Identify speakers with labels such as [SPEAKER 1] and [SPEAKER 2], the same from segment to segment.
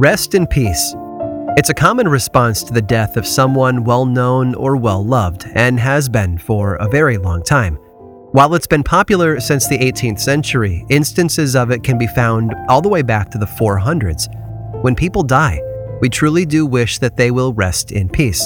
[SPEAKER 1] Rest in peace. It's a common response to the death of someone well-known or well-loved, and has been for a very long time. While it's been popular since the 18th century, instances of it can be found all the way back to the 400s. When people die, we truly do wish that they will rest in peace.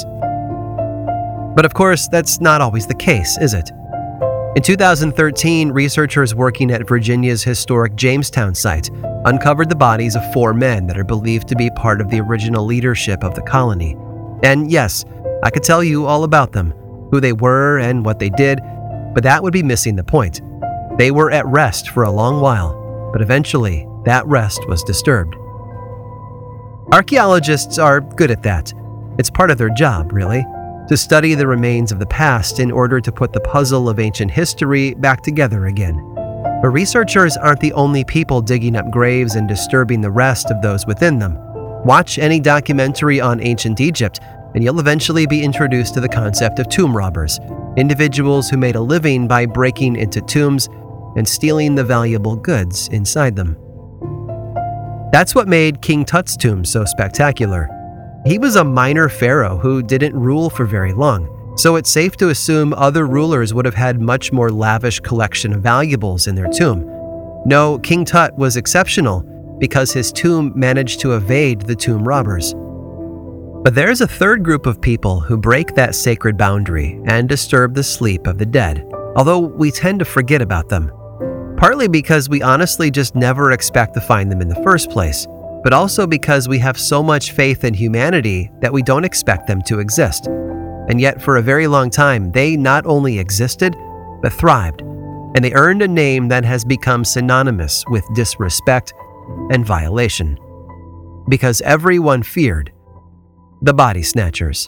[SPEAKER 1] But of course, that's not always the case, is it? In 2013, researchers working at Virginia's historic Jamestown site uncovered the bodies of 4 men that are believed to be part of the original leadership of the colony. And yes, I could tell you all about them, who they were and what they did, but that would be missing the point. They were at rest for a long while, but eventually that rest was disturbed. Archaeologists are good at that. It's part of their job, really, to study the remains of the past in order to put the puzzle of ancient history back together again. But researchers aren't the only people digging up graves and disturbing the rest of those within them. Watch any documentary on ancient Egypt, and you'll eventually be introduced to the concept of tomb robbers, individuals who made a living by breaking into tombs and stealing the valuable goods inside them. That's what made King Tut's tomb so spectacular. He was a minor pharaoh who didn't rule for very long, so it's safe to assume other rulers would have had much more lavish collection of valuables in their tomb. No, King Tut was exceptional because his tomb managed to evade the tomb robbers. But there's a third group of people who break that sacred boundary and disturb the sleep of the dead, although we tend to forget about them. Partly because we honestly just never expect to find them in the first place, but also because we have so much faith in humanity that we don't expect them to exist. And yet, for a very long time, they not only existed, but thrived, and they earned a name that has become synonymous with disrespect and violation. Because everyone feared the body snatchers.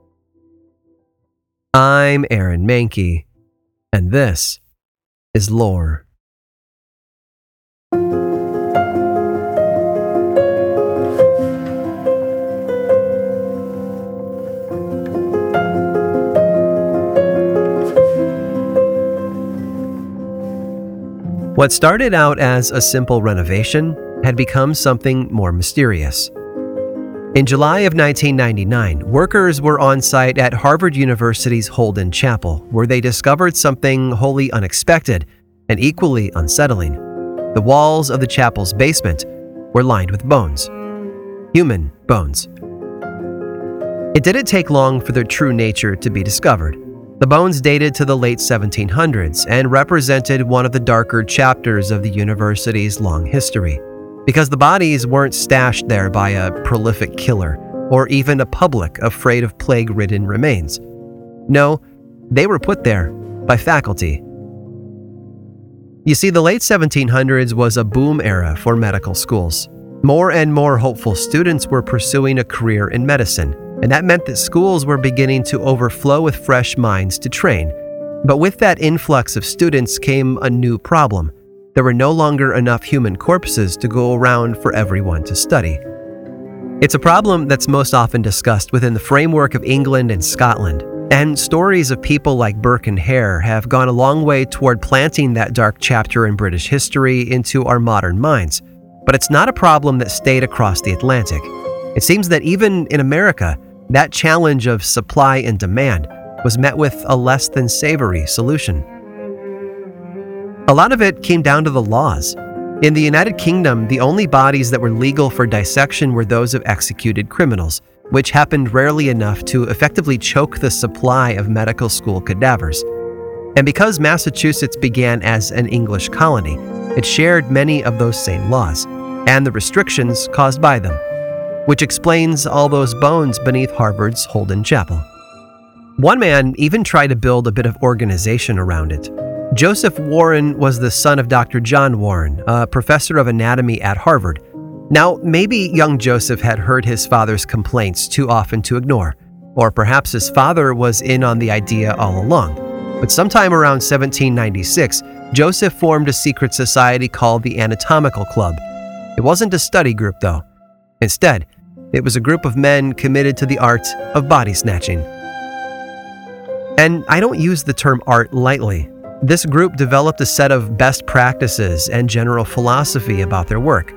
[SPEAKER 1] I'm Aaron Mahnke, and this is Lore. What started out as a simple renovation had become something more mysterious. In July of 1999, workers were on site at Harvard University's Holden Chapel, where they discovered something wholly unexpected and equally unsettling. The walls of the chapel's basement were lined with bones. Human bones. It didn't take long for their true nature to be discovered. The bones dated to the late 1700s and represented one of the darker chapters of the university's long history, because the bodies weren't stashed there by a prolific killer or even a public afraid of plague-ridden remains. No, they were put there by faculty. You see, the late 1700s was a boom era for medical schools. More and more hopeful students were pursuing a career in medicine, and that meant that schools were beginning to overflow with fresh minds to train. But with that influx of students came a new problem. There were no longer enough human corpses to go around for everyone to study. It's a problem that's most often discussed within the framework of England and Scotland, and stories of people like Burke and Hare have gone a long way toward planting that dark chapter in British history into our modern minds. But it's not a problem that stayed across the Atlantic. It seems that even in America, that challenge of supply and demand was met with a less than savory solution. A lot of it came down to the laws. In the United Kingdom, the only bodies that were legal for dissection were those of executed criminals, which happened rarely enough to effectively choke the supply of medical school cadavers. And because Massachusetts began as an English colony, it shared many of those same laws, and the restrictions caused by them, which explains all those bones beneath Harvard's Holden Chapel. One man even tried to build a bit of organization around it. Joseph Warren was the son of Dr. John Warren, a professor of anatomy at Harvard. Now, maybe young Joseph had heard his father's complaints too often to ignore, or perhaps his father was in on the idea all along. But sometime around 1796, Joseph formed a secret society called the Anatomical Club. It wasn't a study group, though. Instead, it was a group of men committed to the art of body snatching. And I don't use the term art lightly. This group developed a set of best practices and general philosophy about their work.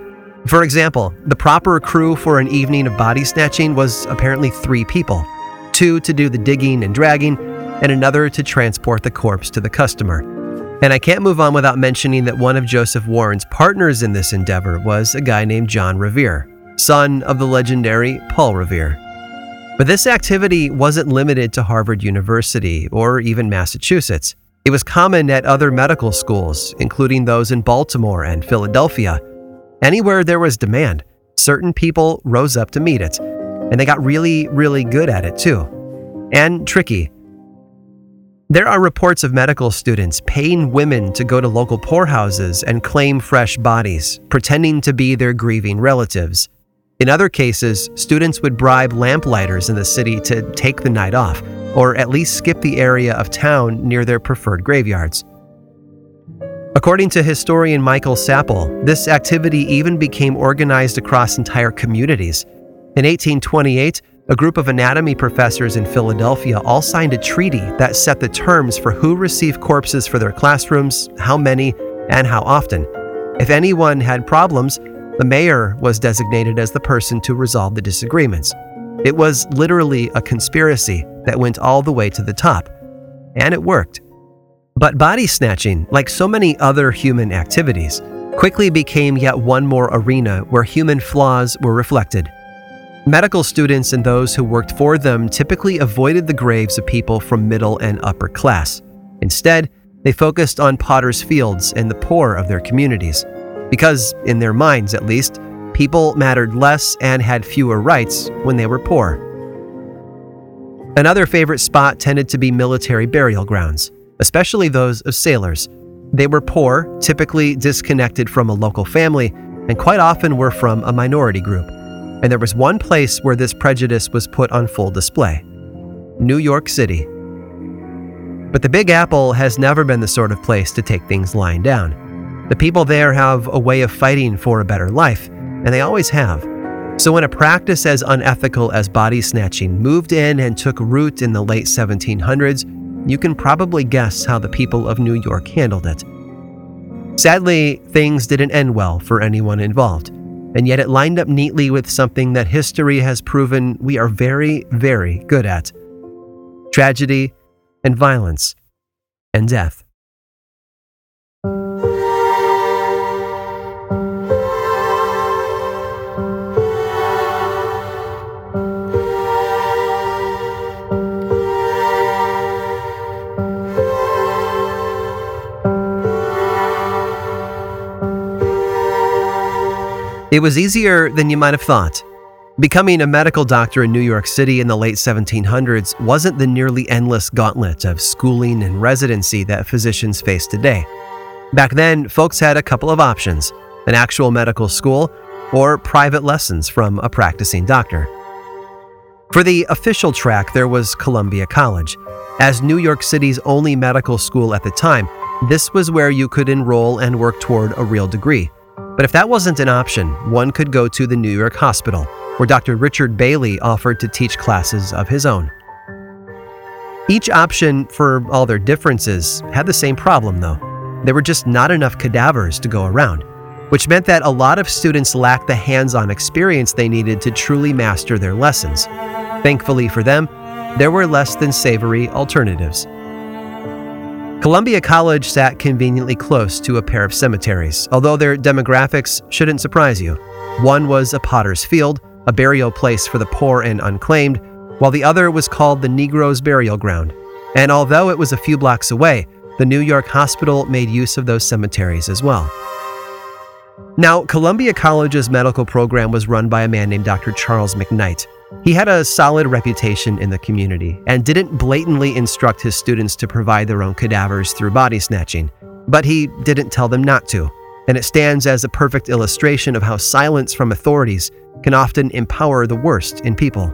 [SPEAKER 1] For example, the proper crew for an evening of body snatching was apparently 3 people, 2 to do the digging and dragging, and another to transport the corpse to the customer. And I can't move on without mentioning that one of Joseph Warren's partners in this endeavor was a guy named John Revere, son of the legendary Paul Revere. But this activity wasn't limited to Harvard University or even Massachusetts. It was common at other medical schools, including those in Baltimore and Philadelphia. Anywhere there was demand, certain people rose up to meet it, and they got really, really good at it too. And tricky. There are reports of medical students paying women to go to local poorhouses and claim fresh bodies, pretending to be their grieving relatives. In other cases, students would bribe lamplighters in the city to take the night off, or at least skip the area of town near their preferred graveyards. According to historian Michael Sapple, this activity even became organized across entire communities. In 1828, a group of anatomy professors in Philadelphia all signed a treaty that set the terms for who received corpses for their classrooms, how many, and how often. If anyone had problems, the mayor was designated as the person to resolve the disagreements. It was literally a conspiracy that went all the way to the top. And it worked. But body snatching, like so many other human activities, quickly became yet one more arena where human flaws were reflected. Medical students and those who worked for them typically avoided the graves of people from middle and upper class. Instead, they focused on potter's fields and the poor of their communities. Because, in their minds at least, people mattered less and had fewer rights when they were poor. Another favorite spot tended to be military burial grounds, especially those of sailors. They were poor, typically disconnected from a local family, and quite often were from a minority group. And there was one place where this prejudice was put on full display: New York City. But the Big Apple has never been the sort of place to take things lying down. The people there have a way of fighting for a better life, and they always have. So when a practice as unethical as body snatching moved in and took root in the late 1700s, you can probably guess how the people of New York handled it. Sadly, things didn't end well for anyone involved, and yet it lined up neatly with something that history has proven we are very, very good at: tragedy and violence and death. It was easier than you might have thought. Becoming a medical doctor in New York City in the late 1700s wasn't the nearly endless gauntlet of schooling and residency that physicians face today. Back then, folks had a couple of options: an actual medical school or private lessons from a practicing doctor. For the official track, there was Columbia College. As New York City's only medical school at the time, this was where you could enroll and work toward a real degree. But if that wasn't an option, one could go to the New York Hospital, where Dr. Richard Bailey offered to teach classes of his own. Each option, for all their differences, had the same problem though. There were just not enough cadavers to go around, which meant that a lot of students lacked the hands-on experience they needed to truly master their lessons. Thankfully for them, there were less than savory alternatives. Columbia College sat conveniently close to a pair of cemeteries, although their demographics shouldn't surprise you. One was a potter's field, a burial place for the poor and unclaimed, while the other was called the Negroes' Burial Ground. And although it was a few blocks away, the New York Hospital made use of those cemeteries as well. Now, Columbia College's medical program was run by a man named Dr. Charles McKnight. He had a solid reputation in the community and didn't blatantly instruct his students to provide their own cadavers through body snatching, but he didn't tell them not to, and it stands as a perfect illustration of how silence from authorities can often empower the worst in people.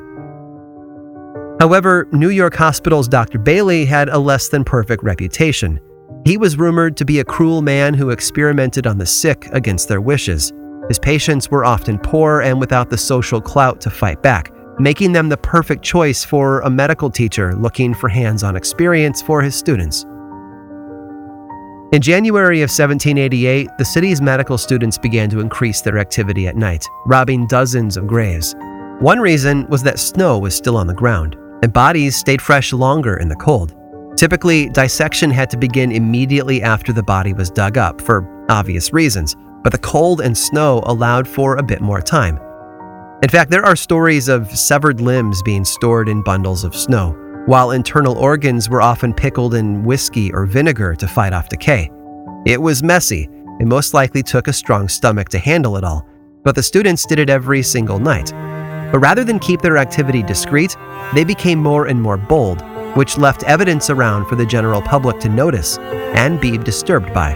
[SPEAKER 1] However, New York Hospital's Dr. Bailey had a less than perfect reputation. He was rumored to be a cruel man who experimented on the sick against their wishes. His patients were often poor and without the social clout to fight back, making them the perfect choice for a medical teacher looking for hands-on experience for his students. In January of 1788, the city's medical students began to increase their activity at night, robbing dozens of graves. One reason was that snow was still on the ground, and bodies stayed fresh longer in the cold. Typically, dissection had to begin immediately after the body was dug up, for obvious reasons, but the cold and snow allowed for a bit more time. In fact, there are stories of severed limbs being stored in bundles of snow, while internal organs were often pickled in whiskey or vinegar to fight off decay. It was messy, and most likely took a strong stomach to handle it all, but the students did it every single night. But rather than keep their activity discreet, they became more and more bold, which left evidence around for the general public to notice and be disturbed by.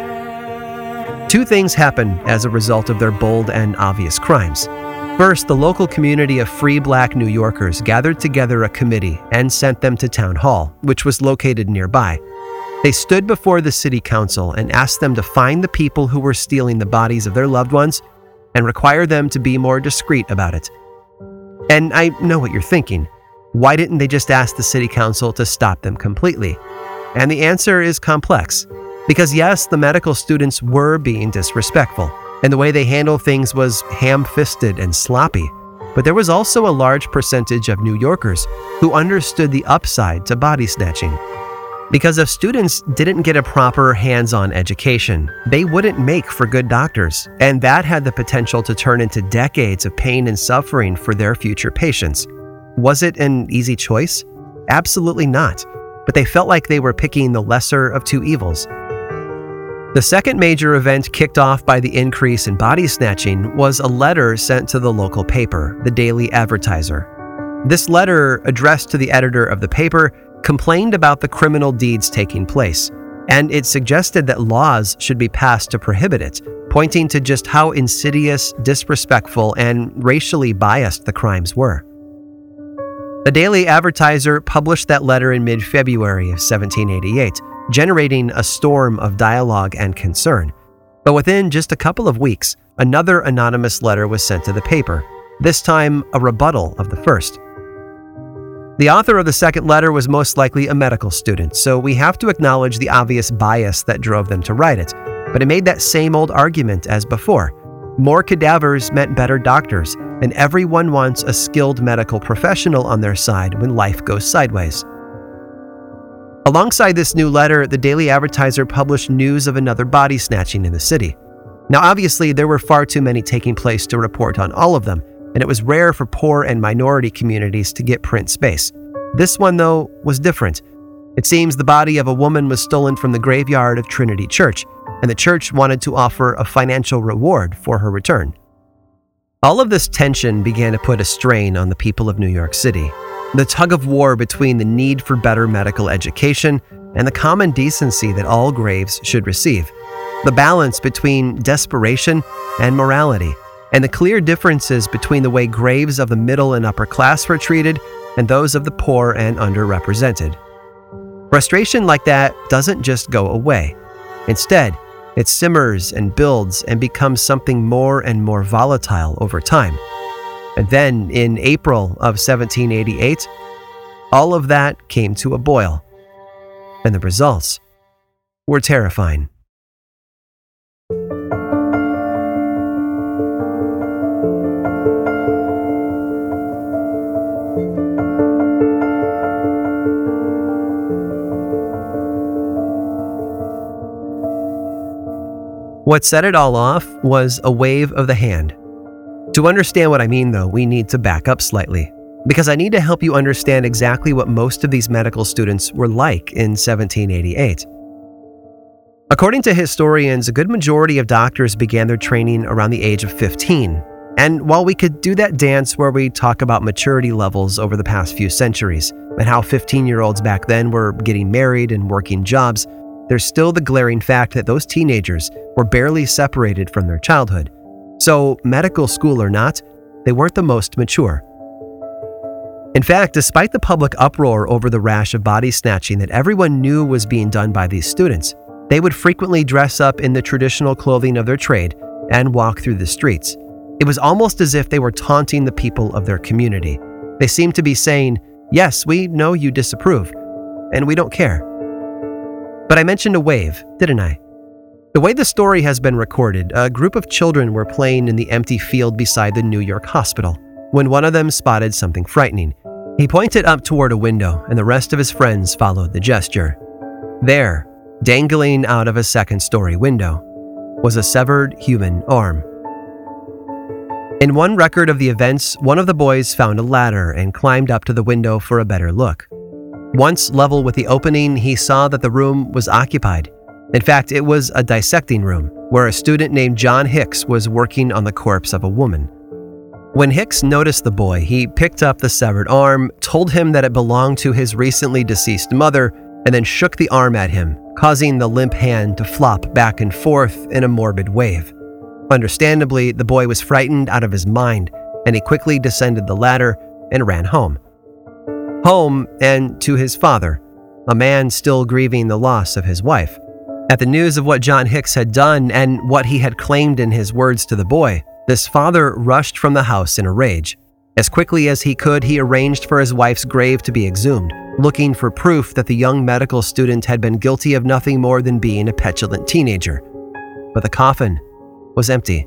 [SPEAKER 1] Two things happened as a result of their bold and obvious crimes. First, the local community of free Black New Yorkers gathered together a committee and sent them to Town Hall, which was located nearby. They stood before the city council and asked them to find the people who were stealing the bodies of their loved ones and require them to be more discreet about it. And I know what you're thinking. Why didn't they just ask the city council to stop them completely? And the answer is complex. Because yes, the medical students were being disrespectful, and the way they handled things was ham-fisted and sloppy. But there was also a large percentage of New Yorkers who understood the upside to body snatching. Because if students didn't get a proper hands-on education, they wouldn't make for good doctors, and that had the potential to turn into decades of pain and suffering for their future patients. Was it an easy choice? Absolutely not, but they felt like they were picking the lesser of two evils. The second major event kicked off by the increase in body snatching was a letter sent to the local paper, the Daily Advertiser. This letter, addressed to the editor of the paper, complained about the criminal deeds taking place, and it suggested that laws should be passed to prohibit it, pointing to just how insidious, disrespectful, and racially biased the crimes were. The Daily Advertiser published that letter in mid-February of 1788, generating a storm of dialogue and concern. But within just a couple of weeks, another anonymous letter was sent to the paper, this time a rebuttal of the first. The author of the second letter was most likely a medical student, so we have to acknowledge the obvious bias that drove them to write it, but it made that same old argument as before. More cadavers meant better doctors, and everyone wants a skilled medical professional on their side when life goes sideways. Alongside this new letter, the Daily Advertiser published news of another body snatching in the city. Now, obviously, there were far too many taking place to report on all of them, and it was rare for poor and minority communities to get print space. This one, though, was different. It seems the body of a woman was stolen from the graveyard of Trinity Church, and the church wanted to offer a financial reward for her return. All of this tension began to put a strain on the people of New York City. The tug of war between the need for better medical education and the common decency that all graves should receive. The balance between desperation and morality, and the clear differences between the way graves of the middle and upper class were treated and those of the poor and underrepresented. Frustration like that doesn't just go away. Instead, it simmers and builds and becomes something more and more volatile over time. And then, in April of 1788, all of that came to a boil. And the results were terrifying. What set it all off was a wave of the hand. To understand what I mean, though, we need to back up slightly, because I need to help you understand exactly what most of these medical students were like in 1788. According to historians, a good majority of doctors began their training around the age of 15. And while we could do that dance where we talk about maturity levels over the past few centuries, and how 15-year-olds back then were getting married and working jobs, there's still the glaring fact that those teenagers were barely separated from their childhood. So, medical school or not, they weren't the most mature. In fact, despite the public uproar over the rash of body snatching that everyone knew was being done by these students, they would frequently dress up in the traditional clothing of their trade and walk through the streets. It was almost as if they were taunting the people of their community. They seemed to be saying, "Yes, we know you disapprove, and we don't care." But I mentioned a wave, didn't I? The way the story has been recorded, a group of children were playing in the empty field beside the New York hospital when one of them spotted something frightening. He pointed up toward a window, and the rest of his friends followed the gesture. There, dangling out of a second-story window, was a severed human arm. In one record of the events, one of the boys found a ladder and climbed up to the window for a better look. Once level with the opening, he saw that the room was occupied. In fact, it was a dissecting room where a student named John Hicks was working on the corpse of a woman. When Hicks noticed the boy, he picked up the severed arm, told him that it belonged to his recently deceased mother, and then shook the arm at him, causing the limp hand to flop back and forth in a morbid wave. Understandably, the boy was frightened out of his mind, and he quickly descended the ladder and ran home. Home and to his father, a man still grieving the loss of his wife. At the news of what John Hicks had done and what he had claimed in his words to the boy, this father rushed from the house in a rage. As quickly as he could, he arranged for his wife's grave to be exhumed, looking for proof that the young medical student had been guilty of nothing more than being a petulant teenager. But the coffin was empty.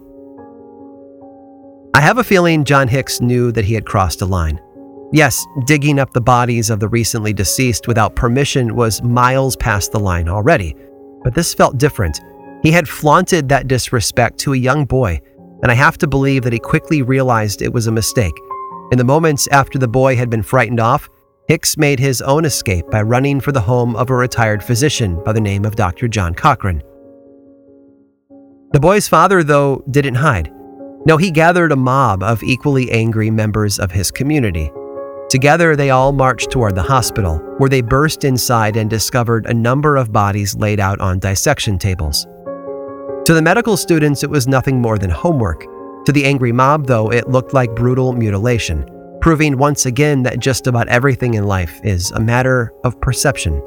[SPEAKER 1] I have a feeling John Hicks knew that he had crossed a line. Yes, digging up the bodies of the recently deceased without permission was miles past the line already, but this felt different. He had flaunted that disrespect to a young boy, and I have to believe that he quickly realized it was a mistake. In the moments after the boy had been frightened off, Hicks made his own escape by running for the home of a retired physician by the name of Dr. John Cochran. The boy's father, though, didn't hide. No, he gathered a mob of equally angry members of his community. Together, they all marched toward the hospital, where they burst inside and discovered a number of bodies laid out on dissection tables. To the medical students, it was nothing more than homework. To the angry mob, though, it looked like brutal mutilation, proving once again that just about everything in life is a matter of perception.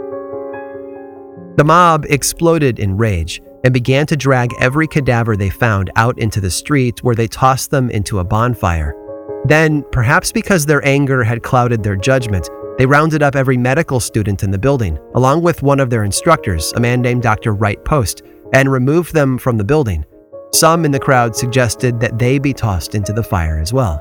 [SPEAKER 1] The mob exploded in rage and began to drag every cadaver they found out into the street, where they tossed them into a bonfire. Then, perhaps because their anger had clouded their judgment, they rounded up every medical student in the building, along with one of their instructors, a man named Dr. Wright Post, and removed them from the building. Some in the crowd suggested that they be tossed into the fire as well.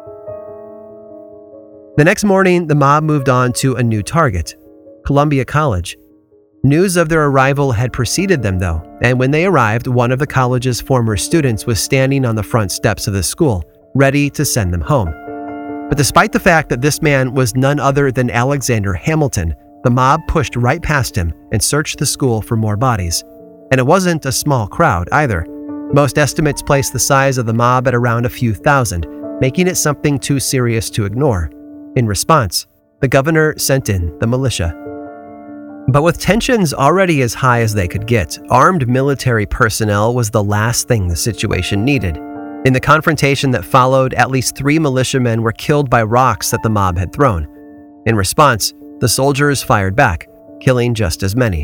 [SPEAKER 1] The next morning, the mob moved on to a new target, Columbia College. News of their arrival had preceded them, though, and when they arrived, one of the college's former students was standing on the front steps of the school, ready to send them home. But despite the fact that this man was none other than Alexander Hamilton, the mob pushed right past him and searched the school for more bodies. And it wasn't a small crowd either. Most estimates place the size of the mob at around a few thousand, making it something too serious to ignore. In response, the governor sent in the militia. But with tensions already as high as they could get, armed military personnel was the last thing the situation needed. In the confrontation that followed, at least 3 militiamen were killed by rocks that the mob had thrown. In response, the soldiers fired back, killing just as many.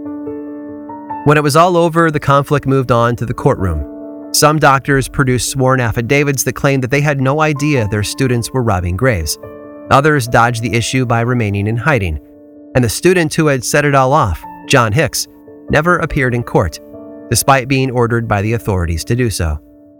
[SPEAKER 1] When it was all over, the conflict moved on to the courtroom. Some doctors produced sworn affidavits that claimed that they had no idea their students were robbing graves. Others dodged the issue by remaining in hiding. And the student who had set it all off, John Hicks, never appeared in court, despite being ordered by the authorities to do so.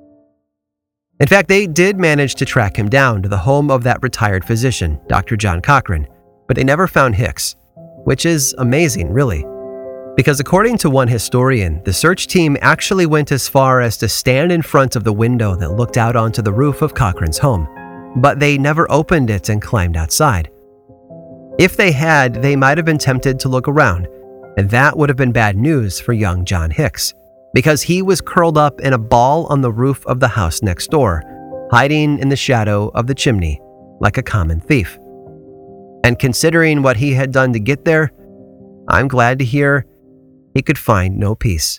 [SPEAKER 1] In fact, they did manage to track him down to the home of that retired physician, Dr. John Cochran, but they never found Hicks, which is amazing, really. Because according to one historian, the search team actually went as far as to stand in front of the window that looked out onto the roof of Cochran's home, but they never opened it and climbed outside. If they had, they might have been tempted to look around, and that would have been bad news for young John Hicks, because he was curled up in a ball on the roof of the house next door, hiding in the shadow of the chimney like a common thief. And considering what he had done to get there, I'm glad to hear he could find no peace.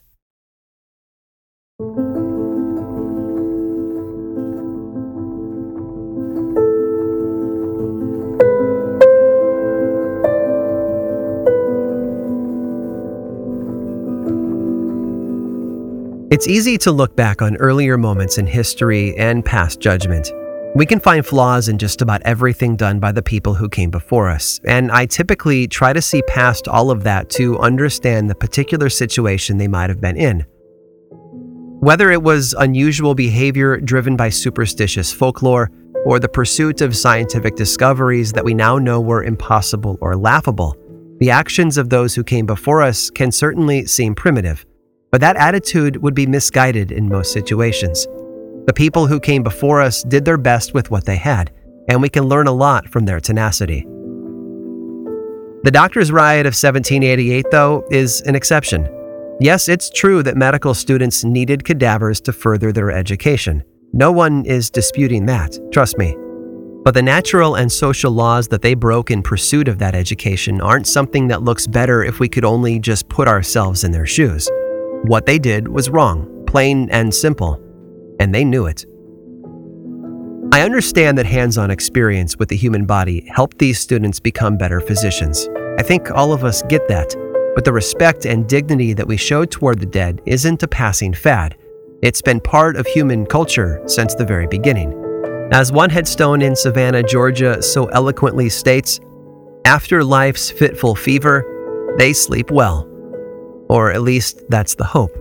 [SPEAKER 1] It's easy to look back on earlier moments in history and pass judgment. We can find flaws in just about everything done by the people who came before us, and I typically try to see past all of that to understand the particular situation they might have been in. Whether it was unusual behavior driven by superstitious folklore, or the pursuit of scientific discoveries that we now know were impossible or laughable, the actions of those who came before us can certainly seem primitive, but that attitude would be misguided in most situations. The people who came before us did their best with what they had, and we can learn a lot from their tenacity. The doctors' riot of 1788, though, is an exception. Yes, it's true that medical students needed cadavers to further their education. No one is disputing that, trust me. But the natural and social laws that they broke in pursuit of that education aren't something that looks better if we could only just put ourselves in their shoes. What they did was wrong, plain and simple. And they knew it. I understand that hands-on experience with the human body helped these students become better physicians. I think all of us get that, but the respect and dignity that we showed toward the dead isn't a passing fad. It's been part of human culture since the very beginning. As one headstone in Savannah, Georgia so eloquently states, "After life's fitful fever, they sleep well." Or at least that's the hope.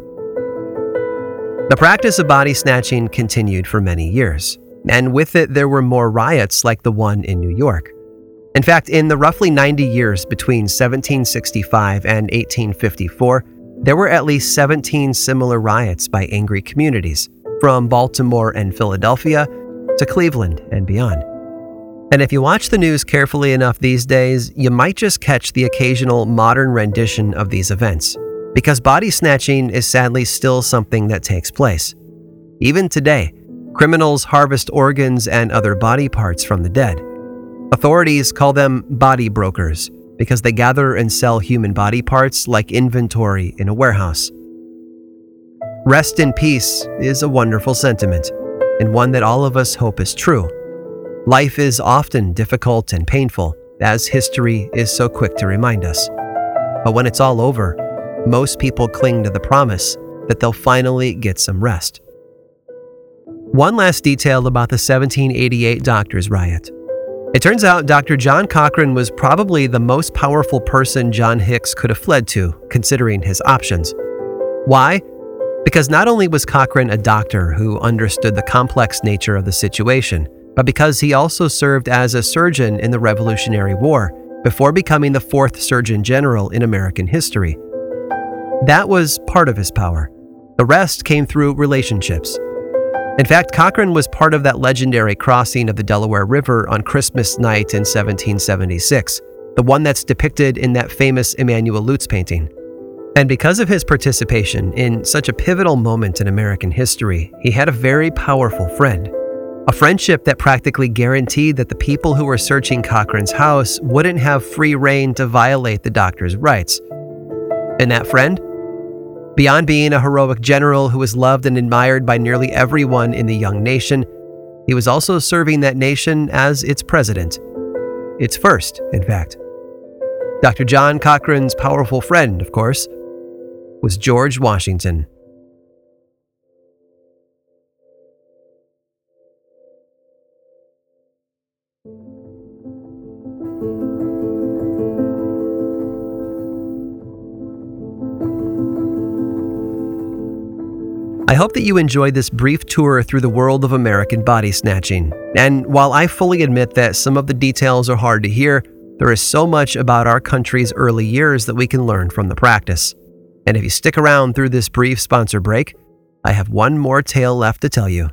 [SPEAKER 1] The practice of body snatching continued for many years, and with it there were more riots like the one in New York. In fact, in the roughly 90 years between 1765 and 1854, there were at least 17 similar riots by angry communities, from Baltimore and Philadelphia to Cleveland and beyond. And if you watch the news carefully enough these days, you might just catch the occasional modern rendition of these events. Because body snatching is sadly still something that takes place. Even today, criminals harvest organs and other body parts from the dead. Authorities call them body brokers because they gather and sell human body parts like inventory in a warehouse. Rest in peace is a wonderful sentiment, and one that all of us hope is true. Life is often difficult and painful, as history is so quick to remind us. But when it's all over, most people cling to the promise that they'll finally get some rest. One last detail about the 1788 doctors' riot. It turns out Dr. John Cochrane was probably the most powerful person John Hicks could have fled to, considering his options. Why? Because not only was Cochrane a doctor who understood the complex nature of the situation, but because he also served as a surgeon in the Revolutionary War before becoming the 4th Surgeon General in American history. That was part of his power. The rest came through relationships. In fact, Cochrane was part of that legendary crossing of the Delaware River on Christmas night in 1776, the one that's depicted in that famous Emanuel Lutz painting. And because of his participation in such a pivotal moment in American history, he had a very powerful friend. A friendship that practically guaranteed that the people who were searching Cochrane's house wouldn't have free rein to violate the doctor's rights. And that friend? Beyond being a heroic general who was loved and admired by nearly everyone in the young nation, he was also serving that nation as its president. Its first, in fact. Dr. John Cochrane's powerful friend, of course, was George Washington. I hope that you enjoyed this brief tour through the world of American body snatching. And while I fully admit that some of the details are hard to hear, there is so much about our country's early years that we can learn from the practice. And if you stick around through this brief sponsor break, I have one more tale left to tell you.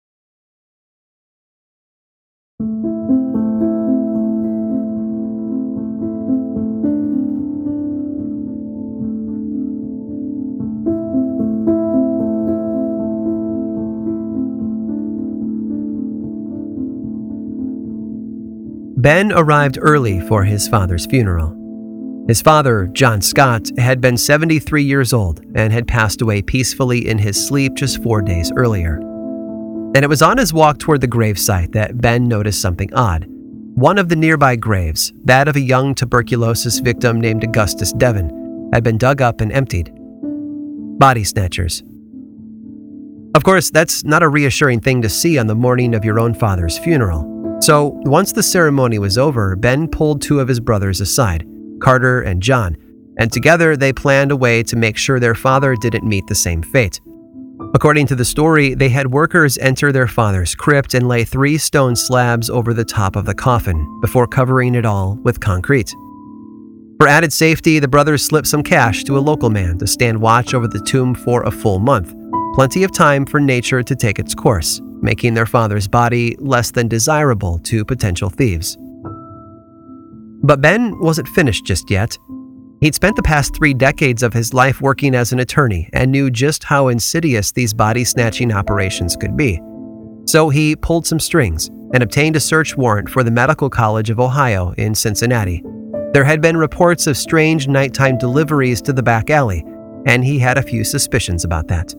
[SPEAKER 1] Ben arrived early for his father's funeral. His father, John Scott, had been 73 years old and had passed away peacefully in his sleep just 4 days earlier. And it was on his walk toward the gravesite that Ben noticed something odd. One of the nearby graves, that of a young tuberculosis victim named Augustus Devon, had been dug up and emptied. Body snatchers. Of course, that's not a reassuring thing to see on the morning of your own father's funeral. So, once the ceremony was over, Ben pulled two of his brothers aside, Carter and John, and together they planned a way to make sure their father didn't meet the same fate. According to the story, they had workers enter their father's crypt and lay 3 stone slabs over the top of the coffin before covering it all with concrete. For added safety, the brothers slipped some cash to a local man to stand watch over the tomb for a full month, plenty of time for nature to take its course, making their father's body less than desirable to potential thieves. But Ben wasn't finished just yet. He'd spent the past 3 decades of his life working as an attorney and knew just how insidious these body-snatching operations could be. So he pulled some strings and obtained a search warrant for the Medical College of Ohio in Cincinnati. There had been reports of strange nighttime deliveries to the back alley, and he had a few suspicions about that.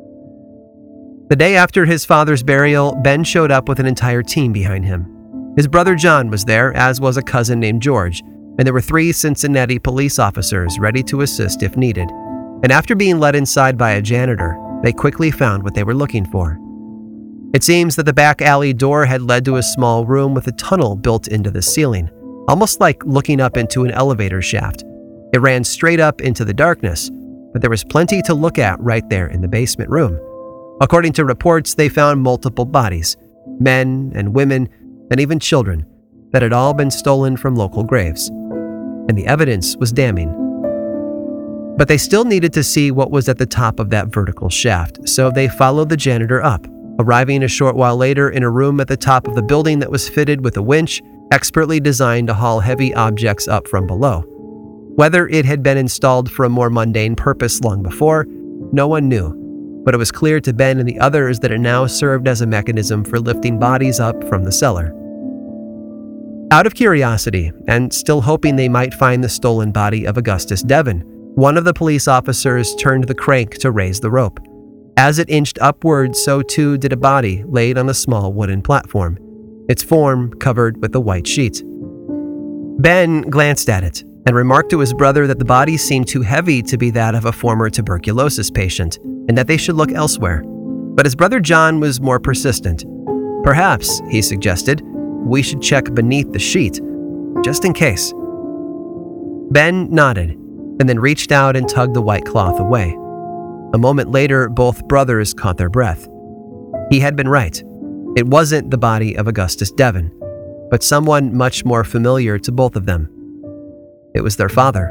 [SPEAKER 1] The day after his father's burial, Ben showed up with an entire team behind him. His brother John was there, as was a cousin named George, and there were 3 Cincinnati police officers ready to assist if needed. And after being led inside by a janitor, they quickly found what they were looking for. It seems that the back alley door had led to a small room with a tunnel built into the ceiling, almost like looking up into an elevator shaft. It ran straight up into the darkness, but there was plenty to look at right there in the basement room. According to reports, they found multiple bodies, men and women, and even children, that had all been stolen from local graves. And the evidence was damning. But they still needed to see what was at the top of that vertical shaft, so they followed the janitor up, arriving a short while later in a room at the top of the building that was fitted with a winch expertly designed to haul heavy objects up from below. Whether it had been installed for a more mundane purpose long before, no one knew, but it was clear to Ben and the others that it now served as a mechanism for lifting bodies up from the cellar. Out of curiosity, and still hoping they might find the stolen body of Augustus Devin, one of the police officers turned the crank to raise the rope. As it inched upward, so too did a body laid on a small wooden platform, its form covered with a white sheet. Ben glanced at it and remarked to his brother that the body seemed too heavy to be that of a former tuberculosis patient, and that they should look elsewhere. But his brother John was more persistent. Perhaps, he suggested, we should check beneath the sheet, just in case. Ben nodded, and then reached out and tugged the white cloth away. A moment later, both brothers caught their breath. He had been right. It wasn't the body of Augustus Devin, but someone much more familiar to both of them. It was their father.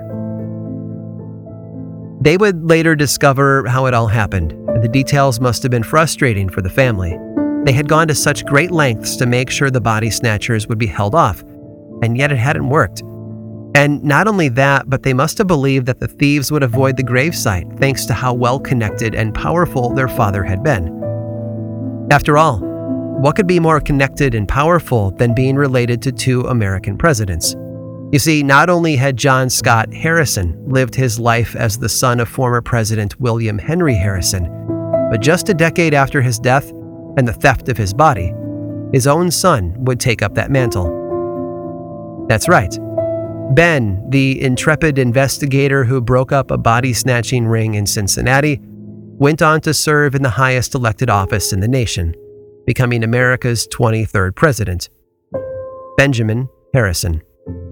[SPEAKER 1] They would later discover how it all happened, and the details must have been frustrating for the family. They had gone to such great lengths to make sure the body snatchers would be held off, and yet it hadn't worked. And not only that, but they must have believed that the thieves would avoid the gravesite thanks to how well connected and powerful their father had been. After all, what could be more connected and powerful than being related to 2 American presidents? You see, not only had John Scott Harrison lived his life as the son of former President William Henry Harrison, but just a decade after his death and the theft of his body, his own son would take up that mantle. That's right. Ben, the intrepid investigator who broke up a body-snatching ring in Cincinnati, went on to serve in the highest elected office in the nation, becoming America's 23rd president, Benjamin Harrison.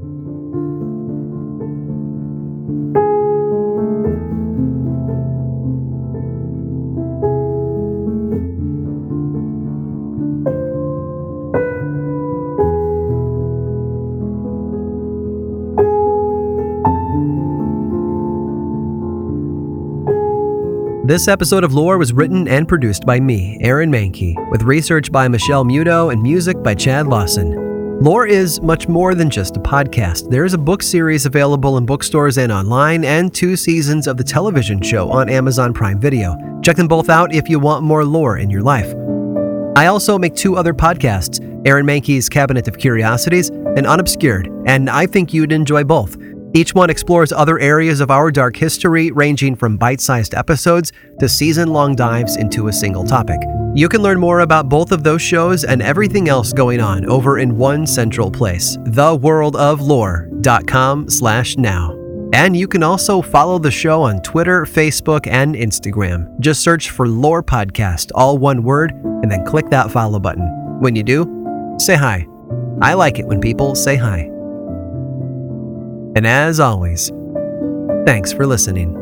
[SPEAKER 1] This episode of Lore was written and produced by me, Aaron Mahnke, with research by Michelle Muto and music by Chad Lawson. Lore is much more than just a podcast. There is a book series available in bookstores and online, and 2 seasons of the television show on Amazon Prime Video. Check them both out if you want more lore in your life. I also make 2 other podcasts, Aaron Mahnke's Cabinet of Curiosities and Unobscured, and I think you'd enjoy both. Each one explores other areas of our dark history, ranging from bite-sized episodes to season-long dives into a single topic. You can learn more about both of those shows and everything else going on over in one central place, theworldoflore.com/now. And you can also follow the show on Twitter, Facebook, and Instagram. Just search for Lore Podcast, all one word, and then click that follow button. When you do, say hi. I like it when people say hi. And as always, thanks for listening.